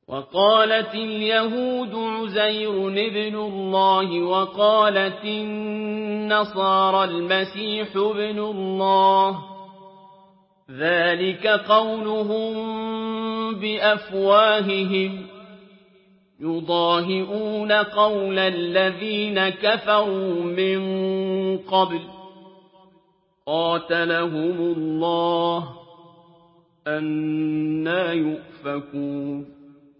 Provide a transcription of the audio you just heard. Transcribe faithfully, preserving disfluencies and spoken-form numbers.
وقالت اليهود عزير ابن الله وقالت النصارى المسيح ابن الله ذلك قولهم بأفواههم يضاهئون قول الذين كفروا من قبل قاتلهم الله أنى يؤفكون